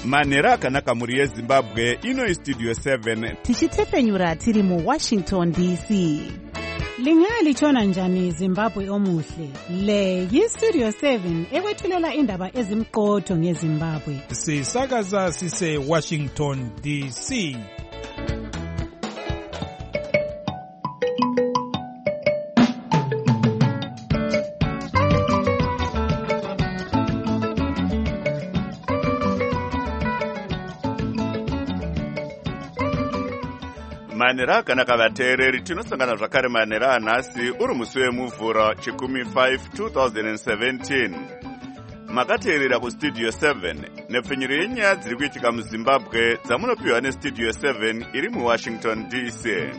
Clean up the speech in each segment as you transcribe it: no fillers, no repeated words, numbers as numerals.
Manera akanaka muri yeZimbabwe ino Studio 7 tichitefenyura tiri mu Washington DC. Lingalitshona njani Zimbabwe omuhle? Le yiStudio 7 ekwethulela indaba ezimqotho ngeZimbabwe. Sisakaza sise Washington DC. Manera akanaka vateereri tinosangana zvakare manera anhasi uri musi wemuvhuro chikumi 5 2017. Makateerera kuStudio 7 nepfenyuro yenyaya dziri kuitika muZimbabwe dzamunopiwa neStudio 7 iri muWashington DC.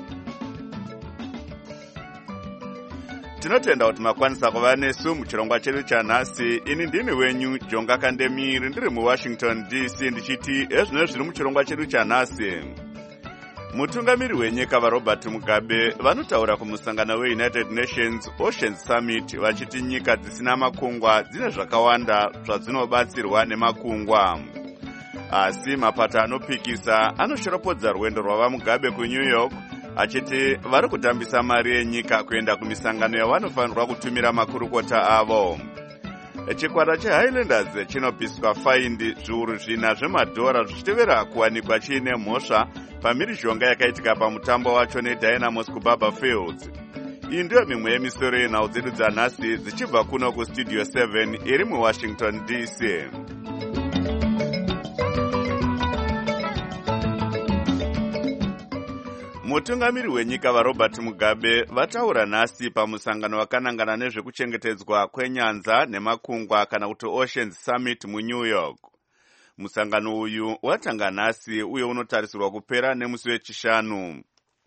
Tinotenda kuti makwanisa kuva nesu muchirongwa chedu chanhasi. Ini ndini wenyu Jonga Kandemiri ndiri muWashington DC ndichiti ezvino zviri muchirongwa chedu chanhasi. Mutungamiri wenyika vaRobert Mugabe vanotaura kumusangano weUnited Nations Oceans Summit vachiti nyika dzisina makungwa dzine zvakawanda zvadzinobatsirwa nemakungwa. Asi mapato anopikisa anoshoropodza rwendo rwavaMugabe kuNew York achiti vari kutambisa mari yenyika kuenda kumisangano yavanofanirwa kutumira makurukota avo. Chikwata cheHighlanders chinopiswa faindi zviuru 4 zvemadhora zvichitevera kuwanikwa chiine mhosva pamhirizhonga yakaitika pamutambo wacho neDynamos kuBaba Fields. Iyi ndiyo mimwe yemisoro yenhau dzedu dzanhasi dzichibva kuno kuStudio 7 iri muWashington DC. Mutungamiri wenyika vaRobert Mugabe vataura nhasi pamusangano wakanangana nezvekuchengetedzwa kwenyanza nemakungwa kana kuti Oceans Summit muNew York. Musangano uyu watanga nhasi uye unotarisirwa kupera nemusi wechishanu.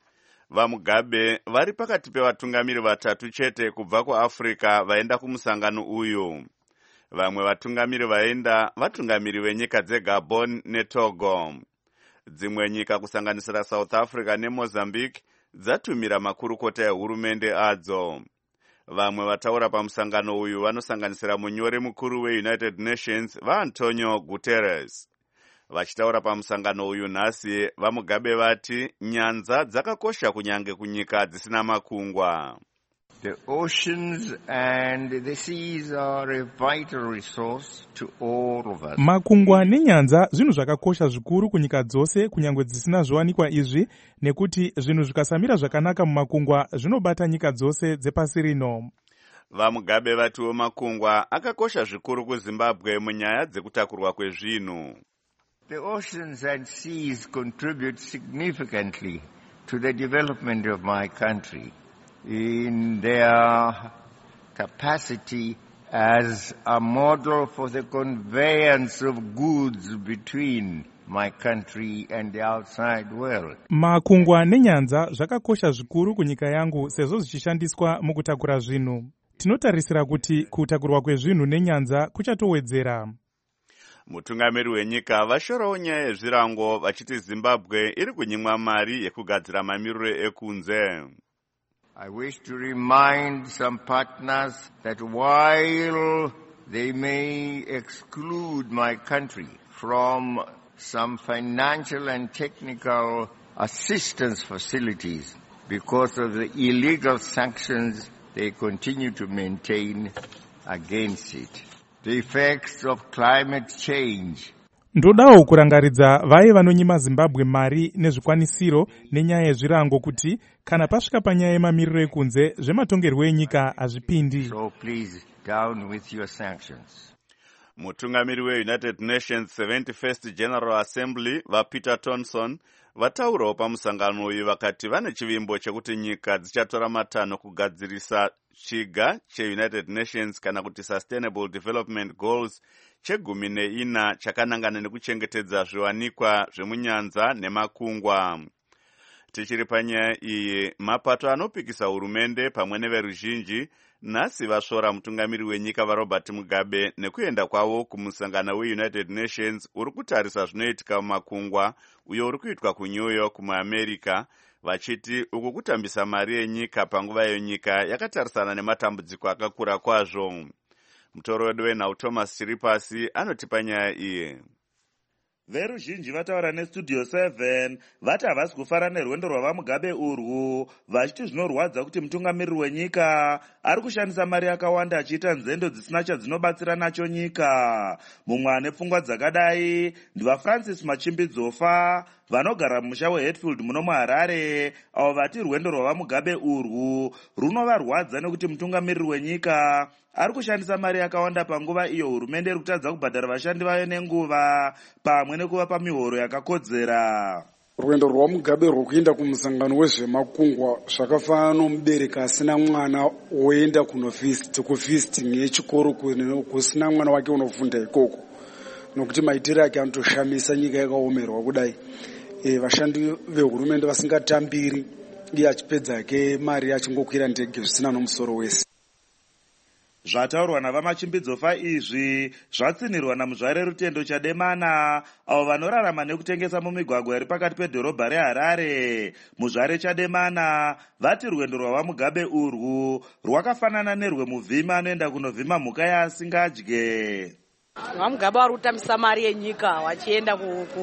VaMugabe vari pakati pevatungamiri vatatu chete kubva kuAfrica vaenda kumusangano uyu. Vamwe vatungamiri vaenda vatungamiri venyika dzeGabon neTogo. Dzimwe nyika kusanganisira South Africa neMozambique dzatumira makurukota ehurumende adzo. Vamwe vataura pamusangano uyu vanosanganisira munyori mukuru weUnited Nations vaAntonio Guterres. Vachitaura pamusangano uyu nhasi, vaMugabe vati nyanza dzakakosha kunyange kunyika dzisina makungwa. The oceans and the seas are a vital resource to all of us. Makungwa nenyanza zvinhu zvakakosha zvikuru kunyika dzose kunyangwe dzisina zviwanikwa izvi, nekuti zvinhu zvikasamira zvakanaka mumakungwa zvinobata nyika dzose dzepasi rino. VaMugabe vatiwo makungwa akakosha zvikuru kuZimbabwe munyaya dzekutakurwa kwezvinhu. The oceans and seas contribute significantly to the development of my country in their capacity as a model for the conveyance of goods between my country and the outside world. Makungwa nenyanza zvakakosha zvikuru kunyika yangu sezvo zvichishandiswa mukutakura zvinhu. Tinotarisira kuti kutakurwa kwezvinhu nenyanza kuchatowedzera. Mutungamiri wenyika vashorawo nyaya yezvirango vachiti Zimbabwe iri kunyimwa mari yekugadzira mamiriro ekunze. I wish to remind some partners that while they may exclude my country from some financial and technical assistance facilities because of the illegal sanctions they continue to maintain against it, the effects of climate change. Ndodawo kurangaridza vai vanonyima Zimbabwe mari nezvikwanisiro nenyaya yezvirango kuti kana pasvika panyaya yemamiriro ekunze zvematongerwo enyika hazvipindi. So please down with your sanctions. Mutungamiri weUnited Nations 71st General Assembly vaPeter Thomson vataurawo pamusangano uyu vakati vane chivimbo chekuti nyika dzichatora matanho kugadzirisa chiga cheUnited Nations kana kuti Sustainable Development Goals chegumi neina chakanangana nekuchengetedza zviwanikwa zvemunyanza nemakungwa. Tichiri panyaya iyi, mapato anopikisa hurumende pamwe neveruzhinji nhasi vasvora mutungamiri wenyika vaRobert Mugabe nekuenda kwavo kumusangano weUnited Nations uri kutarisa zvinoitika mumakungwa uyo uri kuitwa kuNew York muAmerica, vachiti uku kutambisa mari yenyika panguva yenyika yakatarisana nematambudziko akakura kwazvo. Mutoro wedu wenhau Thomas Chiripasi anotipa nyaya iyi. Veruzhinji vataura nestudio 7 vati havasi kufara nerwendo rwavamugabe urwu, vachiti zvinorwadza kuti mutungamiriri wenyika ari kushandisa mari yakawanda achiita nzendo dzisina chadzinobatsira nacho nyika. Mumwe ane pfungwa dzakadai ndivaFrancis Machimbidzofa vanogara mumusha weHatfield muno muHarare, avo vati rwendo rwavamugabe urwu runovarwadza nekuti mutungamiriri wenyika ari kushandisa mari yakawanda panguva iyo hurumende iri kutadza kubhadhara vashandi vayo nenguva pamwe nekuvapa mihoro yakakodzera. Rwendo rwamugabe rwokuenda kumusangano wezvemakungwa zvakafanana nomubereki asina mwana woenda kufisting yechikoro kusina mwana wake unofunda ikoko, nokuti maitiro ake anotoshamisa nyika yakaomerwa kudai. Vashandi vehurumende vasingatambiri, iye achipedza ke mari achingokwira ndege zvisina nomusoro wese. Zvataurwa navaMachimbidzofa izvi zvatsinirwa namuzvare Rutendo Chademana, avo vanorarama nekutengesa mumigwagwa iri pakati pedhorobha reHarare. Muzvare Chademana vati rwendo rwavamugabe urwu rwakafanana nerwemuvhima anoenda kunovhima mhuka yaasingadye. Vamugabe vari kutambisa mari yenyika vachienda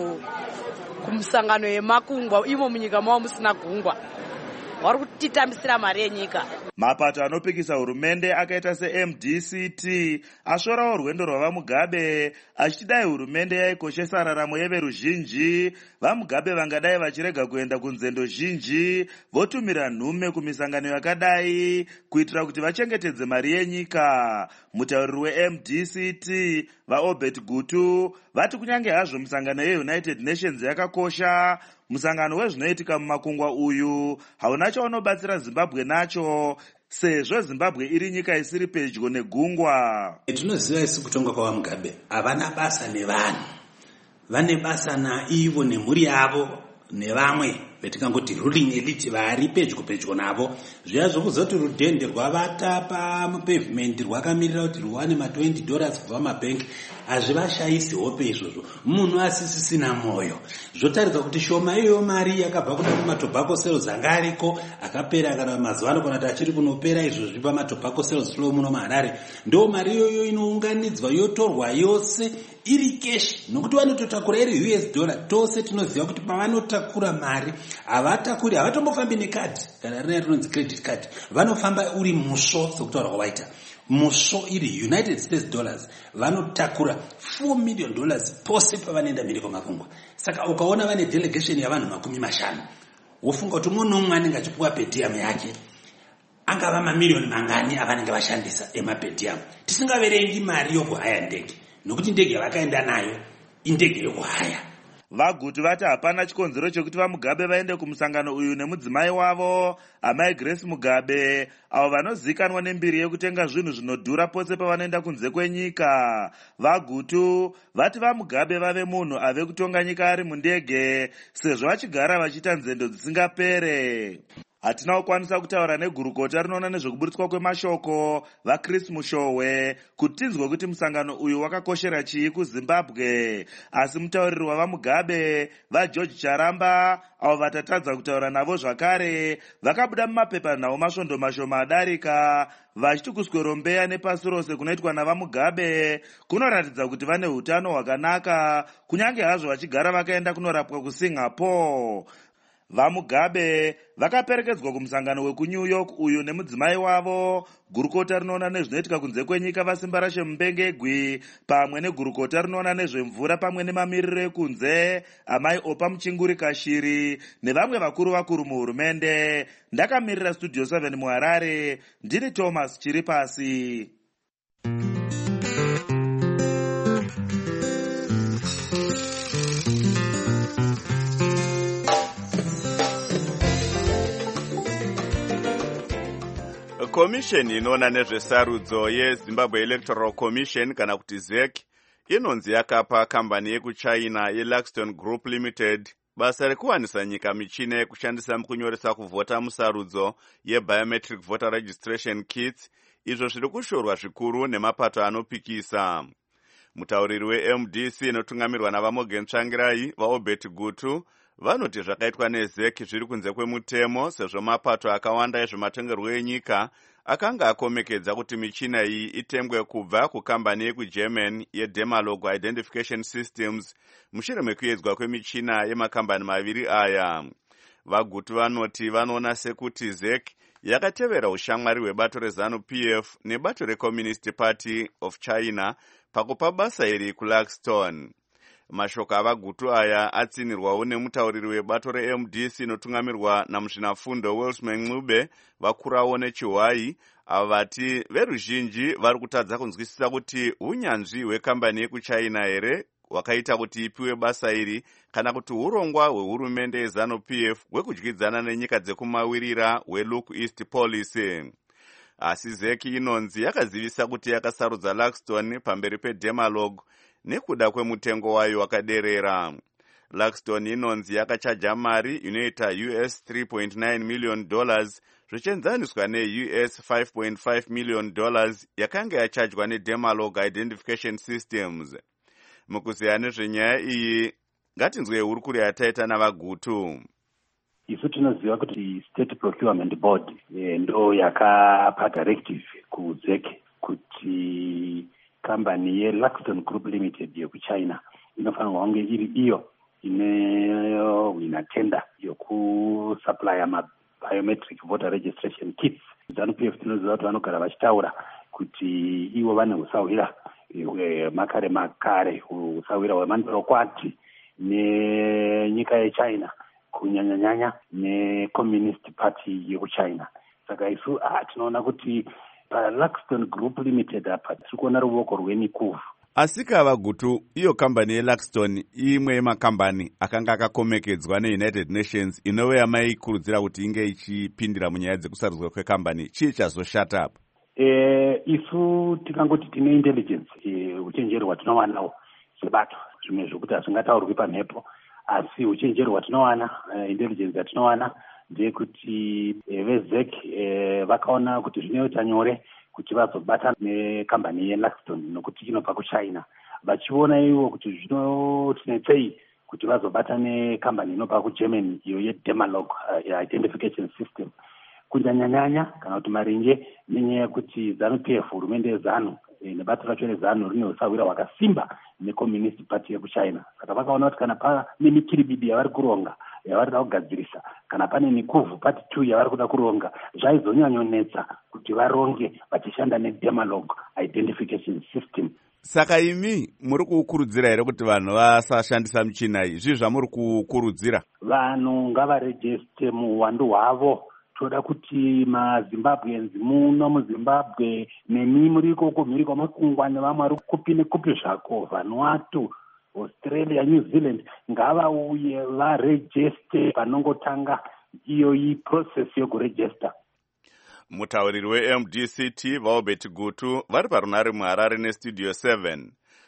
kumusangano yemakungwa, imo munyika mavo musina gungwa. Vari kutitambisira mari yenyika. Mapato anopikisa hurumende akaita seMDCT ashorawo rwendo rwavamugabe achiti dai hurumende yaikoshesa raramo yeveruzhinji, vamugabe vangadai vachirega kuenda kunzendo zhinji votumira nhume kumisangano yakadai kuitira kuti vachengetedze mari yenyika. Mutauriri weMDCT vaObert Gutu vati kunyange hazvo musangano yeUnited Nations yakakosha, musangano wezvinoitika mumakungwa uyu hauna chaunobatsira Zimbabwe nacho, sezvo Zimbabwe iri nyika isiri pedyo negungwa. Tinoziva isi kutonga kwavamugabe havana basa nevanhu, vane basa naivo nemhuri yavo nevamwe vetingangoti ruling elite vari pedyo navo. Zviya zvokuzoti rudhende rwavata pamupavement rwakamirira kuti rwane $20 kubva mabhengi hazvivashayisi hope izvozvo. Munhu asisisina mwoyo. Zvotaridza kuti shoma iyoyo mari yakabva kuda kumatobacco sales anga ariko akapera kana mazuva ano kana kuti achiri kunopera izvozvi pamatobacco sales flow muno muHarare. Ndo mari iyoyo inounganidzwa yotorwa yose iri cash, nokuti vanototakura iri $. Tose tinoziva kuti pavanotakura mari havatakuri, havatombofambi nekadhi kana rina rinonzi credit card, vanofamba uri musvo sokutaura kwawaita musvo iri United States dollars. Vanotakura $4 million pose pavanoenda mhiri kwamakungwa. Saka ukaona vane delegation yavanhu 50 wofunga kuti umwe nomwe anenge achipuwa pedium yake angava mamiliyoni mangani avanenge vashandisa emapedium, tisingaverengi mari yokuhaya ndege, nokuti ndege yavakaenda nayo indege yokuhaya. Vagutu vati hapana chikonzero chokuti vamugabe vaende kumusangano uyu nemudzimai wavo amai Grace Mugabe, avo vanozikanwa nembiri yekutenga zvinhu zvinodhura pose pavanoenda kunze kwenyika. Vagutu vati vamugabe vave munhu ave kutonga nyika ari mundege, sezvo vachigara vachiita nzendo dzisingapere. Hatina kukwanisa kutaura negurukota rinoona nezvekuburitswa kwemashoko vaChris Mushowe kuti tinzwe kuti musangano uyu wakakoshera chii kuZimbabwe, asi mutauriri wavamugabe vaGeorge Charamba, avo vatatadza kutaura navo zvakare, vakabuda mumapepanhau masvondo mashoma adarika vachiti kuswero mbeya nepasi rose kunoitwa navamugabe kunoratidza kuti vane hutano hwakanaka, kunyange hazvo vachigara vakaenda kunorapwa kuSingapore. Vamugabe vakaperekedzwa kumusangano wekuNew York uyu nemudzimai wavo, gurukota rinoona nezvinoitika kunze kwenyika vasimba rashe Mubengegwi, pamwe negurukota rinoona nezvemvura pamwe nemamiriro ekunze amai Opa Muchinguri Kashiri nevamwe vakuru muhurumende. Ndakamirira Studio 7 muHarare, ndini Thomas Chiripasi. Komisheni inoona nezvesarudzo yeZimbabwe Electoral Commission kana kuti ZEC inonzi yakapa kambani yekuChina yeLaxton Group Limited basa rekuwanisa nyika michina yekushandisa mukunyoresa kuvhota musarudzo yeBiometric Voter Registration Kits, izvo zviri kushorwa zvikuru nemapato anopikisa. Mutauriri weMDC inotungamirwa navaMorgan Tsvangirai vaObert Gutu vanoti zvakaitwa nezek zviri kunze kwemutemo sezvo mapato akawanda ezvematongerwo enyika akanga akomekedza kuti michina iyi itengwe kubva kukambani yekugerman yeDemalog Identification Systems mushure mekuedzwa kwemichina yemakambani maviri aya. Vagutu vanoti vanoona sekuti ZEC yakatevera ushamwari hwebato reZANU-PF nebato reCommunist Party of China pakupa basa iri kuLaxton. Mashoko avagutu aya atsinirwawo nemutauriri webato reMDC inotungamirwa namuzvinafundo Welsman Ncube vakurawo nechiHwai, ava vati veruzhinji vari kutadza kunzwisisa kuti unyanzvi hwekambani yekuchina here hwakaita kuti ipiwe basa iri kana kuti urongwa hwehurumende yeZANU-PF hwekudyidzana nenyika dzekumawirira hweLook East Policy. Asi ZEC inonzi yakazivisa kuti yakasarudza Laxton pamberi peDemalog nekuda kwemutengo wayo wakaderera. Laxton inonzi yakachaja mari inoita US $3.9 million zvichienzaniswa neUS $5.5 million yakanga yachajwa neDemalog Identification Systems. Mukuziya nezvenyaya iyi ngatinzwe hurukuri yataita navagutu. Isu tinoziva kuti State Procurement Board ndo yakapa directive kuZEC kuti kambani yeLaxton Group Limited yekuchina inofanirwa kunge iri iyo ina tender yokusupply biometric voter registration kits. ZANU-PF tinoziva kuti vanogara vachitaura kuti ivo vane usawira makare usawira hwemandorokwati nenyika yechina kunyanyanyanya neCommunist Party yekuchina. Saka isu tinoona kuti Laxton Group Limited apa tiri kuona ruoko rwenikuvhu. Asika vagutu iyo kambani yeLaxton imwe yemakambani akanga akakomekedzwa neUnited Nations inove yamaikurudzira kuti inge ichipindira munyaya dzekusarudzwa kwekambani. Chii chazoshata apa? Isu tikangoti tine intelligence uchenjeri hwatinowana sebato zvimwe zvokuti hazvingataurwi pamhepo, asi uchenjeri hwatinowana intelligence yatinowana ndeyekuti veZEC vakaona kuti zvinoita nyore kuti vazobata nekambani yeLaxton nokuti inobva kuchina, vachiona ivo kuti zvinotinetsei kuti vazobata nekambani inobva kuGermany iyo yeDemalog Identification System. Kunyanyanyanya kana kuti maringe nenyaya yekuti ZANU-PF hurumende yeZANU nebato racho reZANU rine usawira hwakasimba neCommunist Party yekuchina. Saka vakaona kuti kana pane mikiribidi yavari kuronga yavari kuda kugadzirisa, kana pane mikuvhu Part 2 yavari kuda kuronga, zvaizonyanyonetsa kuti varonge vachishanda neDemalog Identification System. Saka imi muri kukurudzira here kuti vanhu vasashandisa michina iyi? Zvii zvamuri kukurudzira? Vanhu ngavarejeste muhwandu hwavo. Toda kuti maZimbabweans muno muZimbabwe nemi muri ikoko mhiri kwamakungwa nevamwe vari kupi nekupi zvako, Vanuatu, Australia, New Zealand, ngavauye varejeste panongotanga iyo process yokurejesta. Mutauriri weMDCT vaObert Gutu vari parunare muHarare neStudio 7.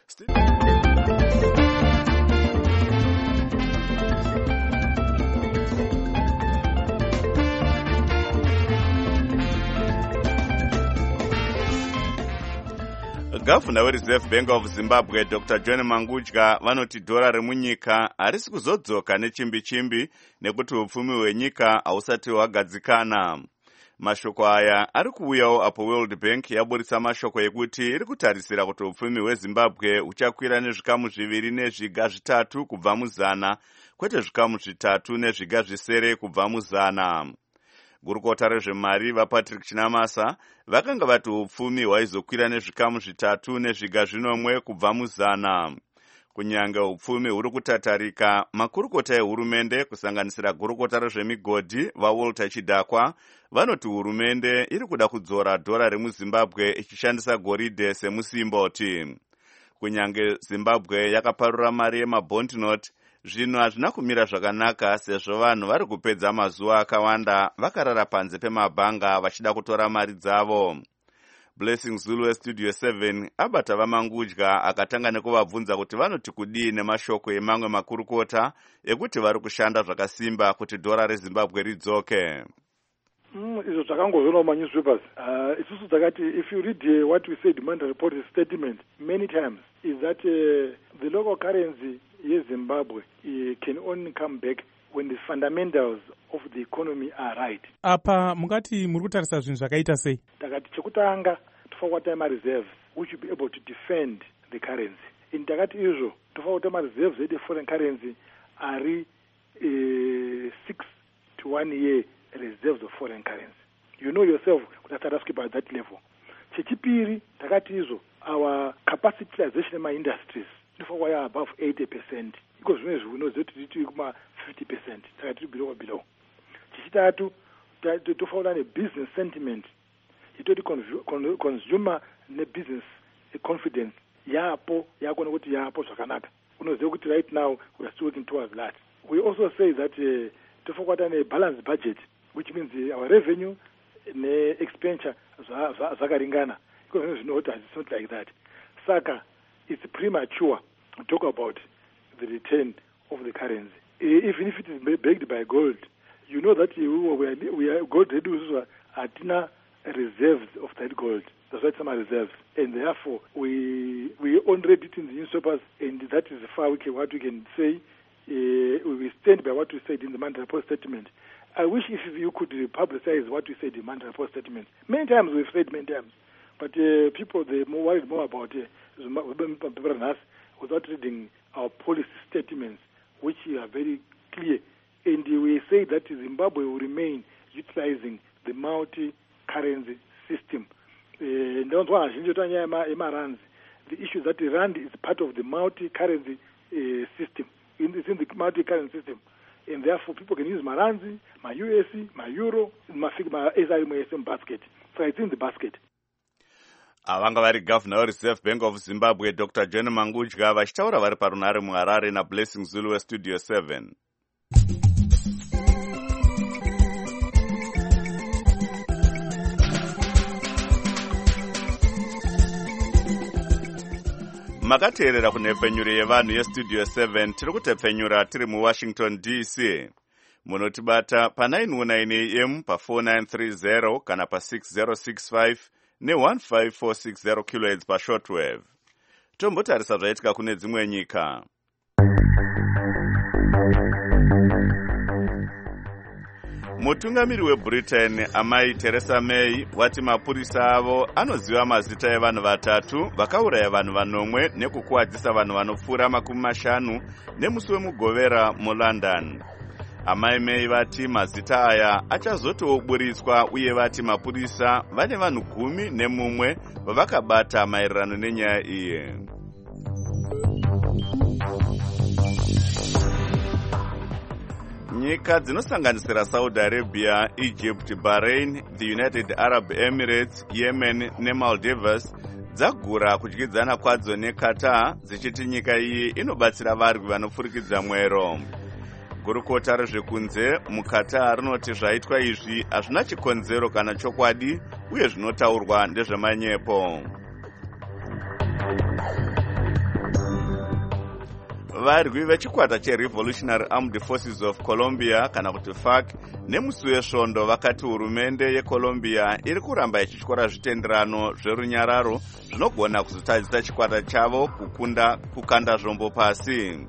Gavana weReserve Bank of Zimbabwe Dr. John Mangudya vanoti dhora remunyika harisi kuzodzoka nechimbi-chimbi nekuti upfumi hwenyika hausati hwagadzikana. Mashoko aya ari kuuyawo apo World Bank yaburitsa mashoko ekuti iri kutarisira kuti upfumi hweZimbabwe huchakwira nezvikamu 2.3 kubva muzana, kwete zvikamu 3 nezviga kubva muzana. Gurukota rezvemari vaPatrick Chinamasa vakanga vati upfumi hwaizokwira nezvikamu 3.1 kubva muzana. Kunyange upfumi huri kutatarika, makurukota ehurumende kusanganisira gurukota rezvemigodhi vaWalter Chidakwa vanoti hurumende iri kuda kudzora dhora remuZimbabwe ichishandisa goridhe semusimboti. Kunyange Zimbabwe yakaparura mari yemabond note, zvinhu hazvina kumira zvakanaka sezvo vanhu vari kupedza mazuva akawanda vakarara panze pemabhanga vachida kutora mari dzavo. Blessing Zulu weStudio 7 abata vaMangudya akatanga nekuvabvunza kuti vanoti kudii nemashoko emamwe makurukota ekuti vari kushanda zvakasimba kuti dhora reZimbabwe ridzoke. Izvo zvakangozviona mumanyuspapers. Isusu dzakati, if you read what we said Monday report statement many times, is that the local currency yeZimbabwe can only come back when the fundamentals of the economy are right. Apa mungati muri kutarisa zvinhu zvakaita sei? Takati chekutanga tofanira kuita ma-reserves which will be able to defend the currency. In takati izvo tofanira kuita ma-reserves ede foreign currency ari 6 to 1 year reserves of foreign currency. You know yourself kuti atarasvike by that level. Chechipiri takati izvo our capacity utilization in my industries tofanira kuva above 80%. Because we know that it is 50%. Takati below. Chechitatu tofanira a business sentiment. Itoti consumer ne business confidence yapo yakona kuti yapo zvakanaka. Unoziva kuti right now we are still working towards that. We also say that tofanira a balanced budget, which means our revenue ne expenditure zakaringana. Because you know it's not like that. Saka, it's premature to talk about the return of the currency. Even if it is backed by gold, you know that we are gold reducers are reserves of that gold. That's why some are reserves. And therefore, we only read it in the newspapers, and that is far what we can say. We stand by what we said in the Monetary Report Statement. I wish if you could publicize what we said in the Monetary Report Statement. Many times we've said many times. But people, they're more worried more about us without reading our policy statements, which are very clear. And we say that Zimbabwe will remain utilizing the multi-currency system. The issue that the rand is part of the multi-currency system. It's in the multi-currency system. And therefore, people can use my rands, my USD, my euro, my SRM basket. So it's in the basket. Avanga vari governor weReserve Bank of Zimbabwe Dr. John Mangudya vachitaura vari parunare muHarare naBlessing Zulu weStudio 7. Makateerera kunhepfenyuro yevanhu yeStudio 7 tiri kutepfenyura tiri muWashington DC. Munotibata pa919 AM pa4930 kana pa6065 ne15460 kHz pashortwave. Tombotarisa zvaitika kune dzimwe nyika. Mutungamiri weBritain amai Theresa May wati mapurisa avo anoziva mazita evanhu vatatu vakauraya vanhu vanomwe nekukuwadzisa vanhu vanopfuura 50 nemusi wemugovera muLondon. Amai May vati mazita aya achazotoburitswa uye vati mapurisa vane vanhu 11 vavakabata maererano nenyaya iyi. Nyika dzinosanganisira Saudi Arabia, Egypt, Bahrain, the United Arab Emirates, Yemen neMaldives dzagura kudyidzana kwadzo neQatar dzichiti nyika iyi inobatsira varwi vanofurikidza mwero. Gurukota rezvekunze muQatar rinoti zvaitwa izvi hazvina chikonzero kana chokwadi uye zvinotaurwa ndezvemanyepo. Varwi vechikwata cheRevolutionary Armed Forces of Colombia kana kuti FARC nemusi wesvondo vakati hurumende yeColombia iri kuramba ichityora zvitenderano zverunyararo zvinogona kuzotadzisa chikwata chavo kukanda zvombo pasi.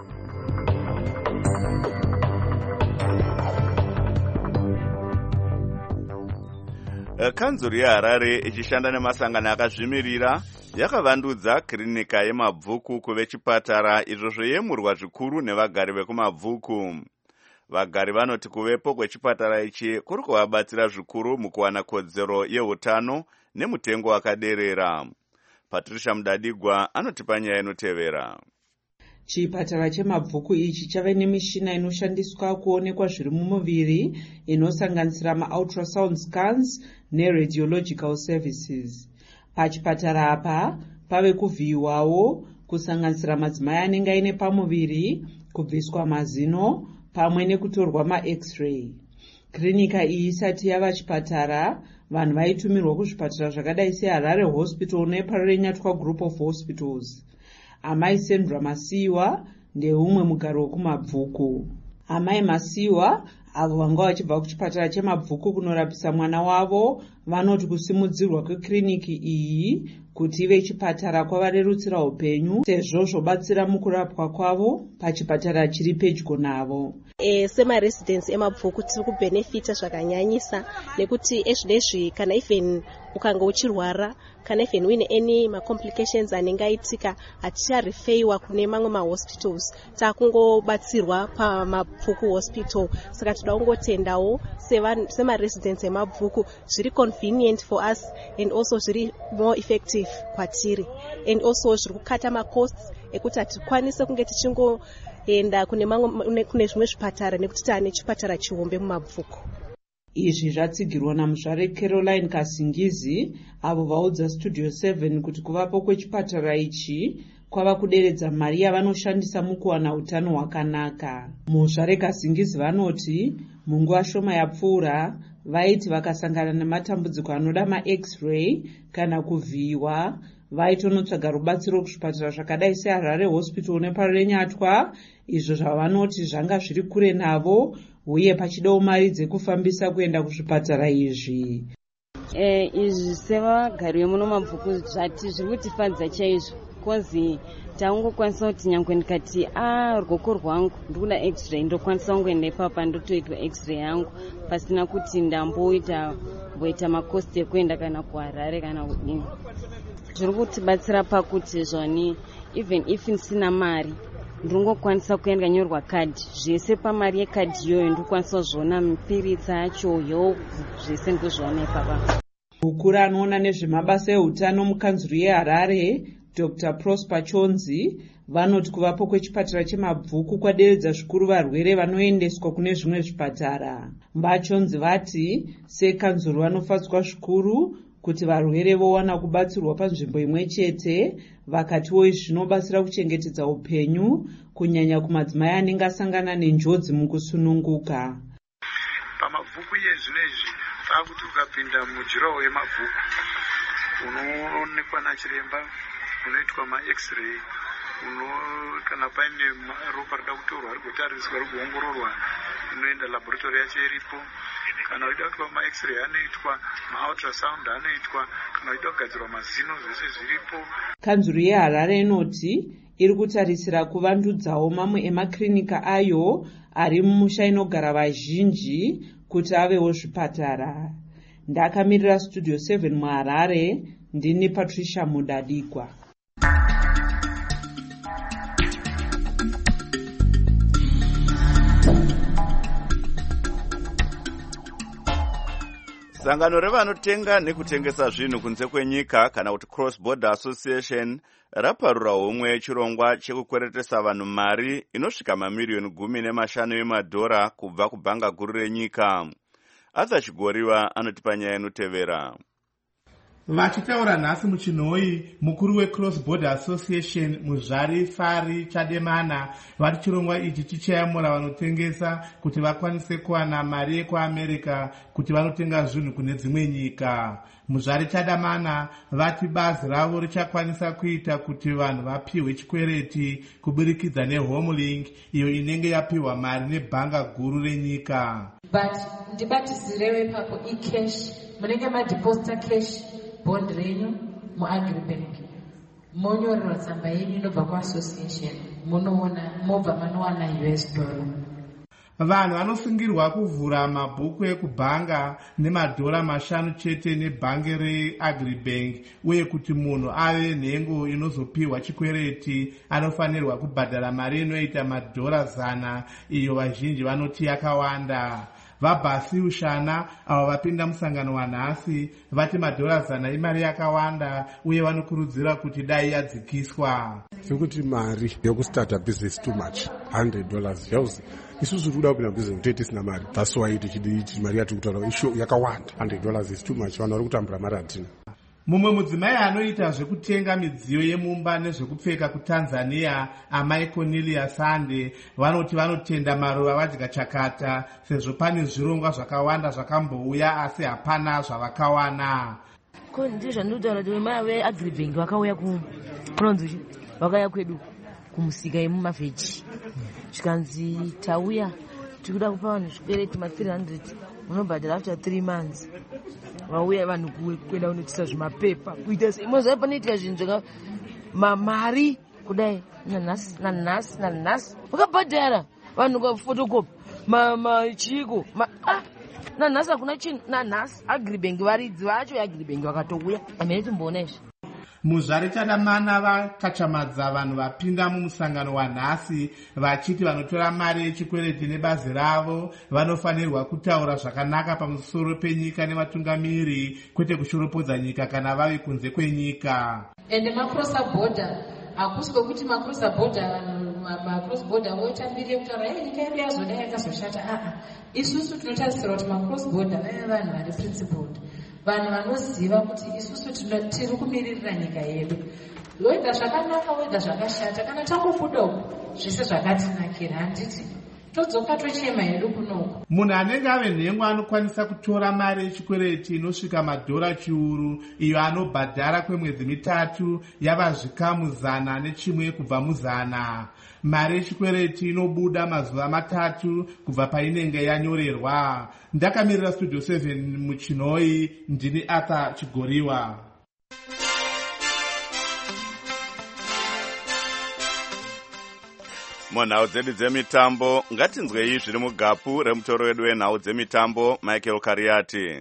Kanzuru yeHarare ichishanda nemasangano akazvimirira yakavandudza kirinika yemabvuku kuve chipatara izvo zvoyemurwa zvikuru nevagari vekumabvuku. Vagari vanoti kuvepo kwechipatara ichi kuri kuvabatsira zvikuru mukuwana kodzero yeutano nemutengo wakaderera. Patricia Mudadigwa anotipa nyaya inotevera. Chipatara chemabvuku ichi chave nemishina inoshandiswa kuonekwa zviri mumuviri inosanganisira ma-ultrasound scans neradiological services. Pachipatara apa pave kuvhiyiwawo kusanganisira madzimai anenge aine pamuviri, kubviswa mazino pamwe nekutorwa ma-x-ray. Klinika iyi isati yava chipatara, vanhu vaitumirwa kuzvipatara zvakadai seHarare Hospital neParrenyatwa Group of Hospitals. Amai Sandra Masiwa ndeumwe mugaro wekumabvuku. Amai Masiwa avo vanga vachibva kuchipatara chemabvuku kunorapisa mwana wavo vanoti kusimudzirwa kwekiriniki iyi kuti ive chipatara kwavarerutsira upenyu sezvo zvobatsira mukurapwa kwavo pachipatara chiri pedyo navo. Semaresidents emabvuku tiri kubhenefita zvakanyanyisa nekuti ezvinezvi kana even ukanga uchirwara kana even uine any macomplications anenge aitika haticharefeiwa kune mamwe mahospitals, takungobatsirwa pamabvuku hospital. Saka toda kungotendawo semaresidents emabvuku zviri convenient for us and also zviri more effective kwatiri, and also zviri kukata macosts ekuti hatikwanise kunge tichingoenda kune zvimwe zvipatara nekuti taane chipatara chihombe mumabvuku. Izvi zvatsigirwa namuzvare Caroline Kasingizi avo vaudza Studio 7 kuti kuvapo kwechipatara ichi kwava kuderedza mari yavanoshandisa mukuwana utano hwakanaka. Muzvare Kasingizi vanoti munguva shoma yapfuura vaiti vakasangana nematambudziko anoda ma-X-ray kana kuvhiyiwa vaitonotsvaga rubatsiro kuzvipatara zvakadai seHarare Hospital nepaRenyatwa, izvo zvavanoti zvanga zviri kure navo uye pachidawo mari dzekufambisa kuenda kuzvipatara izvi. Izvi sevagari vemuno mabvuku zvati zviri kutifadza chaizvo, kozi taungokwanisa kuti nyangwe ndikati ruoko rwangu ndikuda x-ray ndokwanisa kungoenda ipapa ndotoitwa x-ray yangu pasina kuti ndamboita makosti ekuenda kana kuHarare kana kudini. Zviri kutibatsira pakuti zvoni even if ndisina mari ndingokwanisa kuenda nyorwa kadhi zvese pamari yekadhi iyoyo ndokwanisa kuzviona mipiritsa yacho health zvese ndozviona ipapa. Mukuru anoona nezvemabasa eutano mukanzuru yeHarare Dr. Prosper Chonzi vanoti kuvapo kwechipatara chemabvuku kwaderedza zvikuru varwere vanoendeswa kune zvimwe zvipatara. Mbachonzi vati sekanzuru vanofadzwa zvikuru kuti varwere vowana kubatsirwa panzvimbo imwe chete, vakatiwo izvi zvinobatsira kuchengetedza upenyu kunyanya kumadzimai anenge asangana nenjodzi mukusununguka. Pamabvuku yezvinezvi pakuti ukapinda mujuraho yemabvuku unoonekwa nachiremba, unoitwa ma-x-ray, kana paine ropa rida kutorwa rigotariswa rigoongororwa unoenda laboratory yacho iripo, kana uchida kuitwa ma-x-ray anoitwa, ma-ultrasound anoitwa, kana uchida kugadzirwa mazino zvese zviripo. Kanzuru yeHarare inoti iri kutarisira kuvandudzawo mamwe emakirinika ayo ari mumusha inogara vazhinji kuti avewo zvipatara. Ndakamirira Studio 7 muHarare, ndini Patricia Mudadikwa. Sangano revanotenga nekutengesa zvinhu kunze kwenyika kana kuti Cross Border Association raparura homwe chirongwa chekukweretesa vanhu mari inosvika mamiliyoni 15 emadhora kubva kubhanga guru renyika. Asa Chigoriwa anotipa nyaya inotevera. Vachitaura nhasi muchinhoi, mukuru weCross Border Association Muzvari Fari Chademana vari chirongwa ichi chichayamura vanotengesa kuti vakwanise kuwana mari yekuAmerica kuti vanotenga zvinhu kune dzimwe nyika. Muzvari Chademana vati bazi ravo richakwanisa kuita kuti vanhu vapiwe chikwereti kuburikidza neHomelink iyo inenge yapiwa mari nebhanga guru renyika. But ndibatisirewe papo e-cash munenge madeposita cash bond renyu muAgribank, monyorerwa tsamba yenyu inobva kuassociation, mobva manowana $. Vanhu vanosungirwa kuvhura mabhuku ekubhanga nemadhora 5 chete nebhange reAgribank, uye kuti munhu ave nhengo inozopiwa chikwereti anofanirwa kubhadhara mari inoita madhora 100, iyo vazhinji vanoti yakawanda. Vabhasi Ushana avo vapinda musangano wanhasi vati madhora 100 imari yakawanda, uye vanokurudzira kuti dai yadzikiswa. Sekuti mari yokustarta business too much, $100 yauzi isusu kuda kupinda business kuti tisina mari, that's why tichiti mari yati kutaura isho yakawanda, $100 is too much, vanhu vari kutambura mari hatina. Mumwe mudzimai anoita zvekutenga midziyo yemumba nezvekupfeka kuTanzania, Amai Cornelia Sande, vanoti vanotenda maruva vadya chakata sezvo pane zvirongwa zvakawanda zvakambouya asi hapana zvavakawana. Konzi zvandinotaura kuti mai veAgribank vakauya kunonzi vakauya kwedu kumusika yemumavheji, zvikanzi tauya tikuda kupa vanhu zvikwereti ma300 unobhadhara after 3 months. Vauya vanhu kuenda kunotisa zvimapepa kuita seimozva panoitika zvinhu zvaka mari kudai nanhasi wakabhadhara vanhu kafotokopi machiko nanhasi hakuna chinhu. Nanhasi agribank varidzi vacho agribank vakatouya amene timboona izvi. muzvare chadamana vakachamadza vanhu vapinda mumusangano wanhasi vachiti vanotora mari yechikwereti nebazi ravo vanofanirwa kutaura zvakanaka pamusoro penyika nevatungamiri kwete kushoropodza nyika kana vavi kunze kwenyika. Ende macrossa border hakusi kwekuti macrossa border macross border votambirire kutaura nyika yedu yazoda yakazoshata. Isusu tinotarisira kuti macross border vave vanhu vari principled, vanhu vanoziva kuti isusu tiri kumiririra nyika yedu. Weda zvakanaka weda zvakashata kana tangobuda uku zvese zvakatinakira handiti todzoka tochema hedu kunoku. Munhu anenge ave nhengo anokwanisa kutora mari yechikwereti inosvika madhora chiuru iyo anobhadhara kwemwedzi 3 yava zvikamu 100 kubva mu100. Mari yechikwereti inobuda mazuva 3 kubva painenge yanyorerwa. Ndakamirira Studio 7 muchinoi, ndini Arthur Chigoriwa. munhau dzedu dzemitambo ngatinzwei zviri mugapu remutoro wedu wenhau dzemitambo Michael Kariati.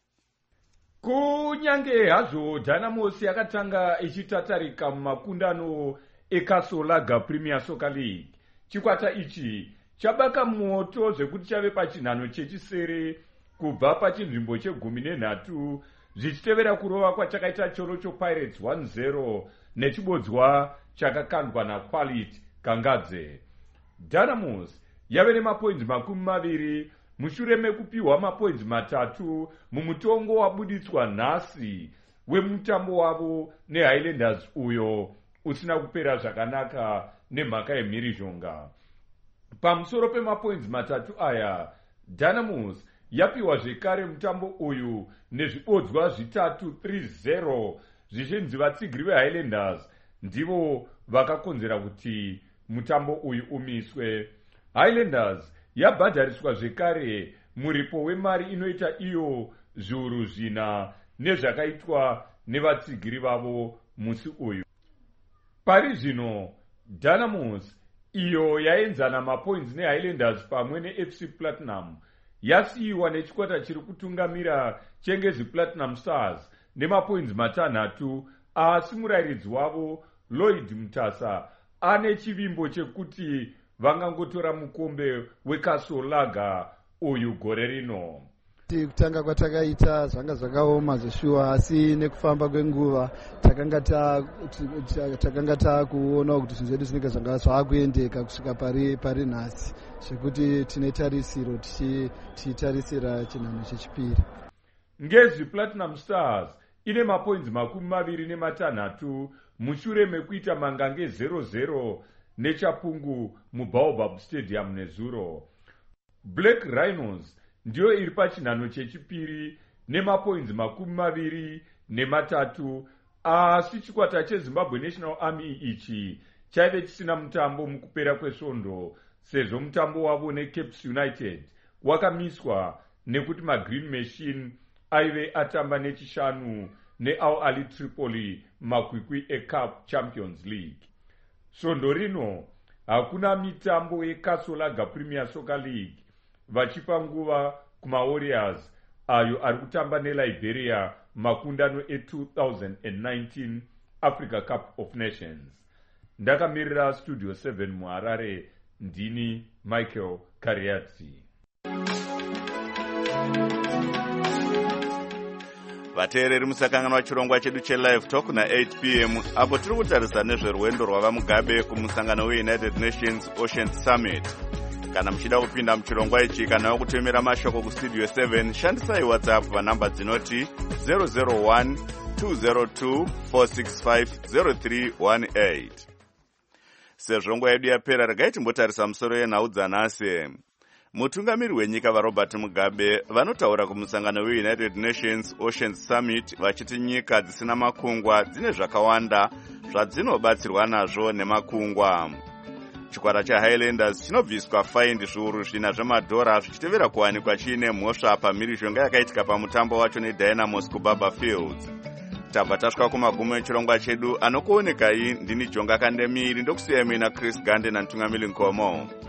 Kunyange hazvo Dynamos yakatanga ichitatarika mumakundano eKasolaga Premier Soccer League, chikwata ichi chabaka moto zvekuti chave pachinhano chechisere kubva pachinzvimbo che13 zvichitevera kurova kwachakaita Chorocho Pirates 1-0 nechibodzwa chakakandwa naQuality Kangadze. Dynamos yave nemapoints 20 mushure mekupiwa mapoints 3 mumutongo wabuditswa nhasi wemutambo wavo neHighlanders uyo usina kupera zvakanaka nemhaka yemhirizhonga. Pamusoro pemapoints 3 aya, Dynamos yapiwa zvekare mutambo uyu nezvibodzwa 3-0 zvichinzi vatsigiri veHighlanders ndivo vakakonzera kuti mutambo uyu umiswe. Highlanders yabhadhariswa zvekare muripo wemari inoita iyo zviuru 4 nezvakaitwa nevatsigiri vavo musi uyu. Pari zvino Dynamos iyo yaenzana mapoints neHighlanders pamwe neFC Platinum yasiyiwa nechikwata chiri kutungamira Chengezi Platinum Stars nemapoints 6, asi murairidzi wavo Lloyd Mutasa ane chivimbo chekuti vangangotora mukombe weKasolaga uyu gore rino. Kutanga kwatakaita zvanga zvakaoma zveshuwa, asi nekufamba kwenguva takanga takuona kuti zvinhu zvedu zvinenge zvanga zvakuendeka kusvika pari nhasi, zvekuti tine tarisiro tichitarisira chinhano chechipiri. Ngezi Platinum Stars ine mapoints 26 mushure mekuita mangange 0-0 neChapungu muBaobab Stadium nezuro. Black Rhinos ndiyo iri pachinhano chechipiri nemapoints 23, asi chikwata cheZimbabwe National Army ichi chaive chisina mutambo mukupera kwesvondo sezvo mutambo wavo neCapes United wakamiswa nekuti maGreen Machine aive atamba nechishanu neAl Ahly Tripoli makwikwi eCup Champions League. Svondo rino hakuna mitambo yeKasolaga Premier Soccer League, vachipa nguva kumaWarriors ayo ari kutamba neLiberia makundano e2019 Africa Cup of Nations. Ndakamirira Studio 7 muHarare, ndini Michael Kariati. vateereri musakanganwa chirongwa chedu chelive talk na8 p.m. apo tiri kutarisa nezverwendo rwava mugabe kumusangano weUnited Nations Ocean Summit. Kana muchida kupinda muchirongwa ichi kana kutemera mashoko kustudio 7, shandisai WhatsApp vanhamba dzinoti 001-202-465-0318. Sezvo nguva yedu yapera, regai timbotarisa musoro yenhau dzanhasi. Mutungamiri wenyika vaRobert Mugabe vanotaura kumusangano weUnited Nations Ocean Summit vachiti nyika dzisina makungwa dzine zvakawanda zvadzinobatsirwa nazvo nemakungwa. chikwata chahighlanders chinobviswa faindi zviuru zvina zvemadhora zvichitevera kuwanikwa chiine mhosva pamhirizhonga yakaitika pamutambo wacho nedynamos kubaba fields. tabva tasvika kumagumo echirongwa chedu anokuonekai ndini jonga kandemiri ndokusiyai muina Chris Gande namutungamiri Nkomo.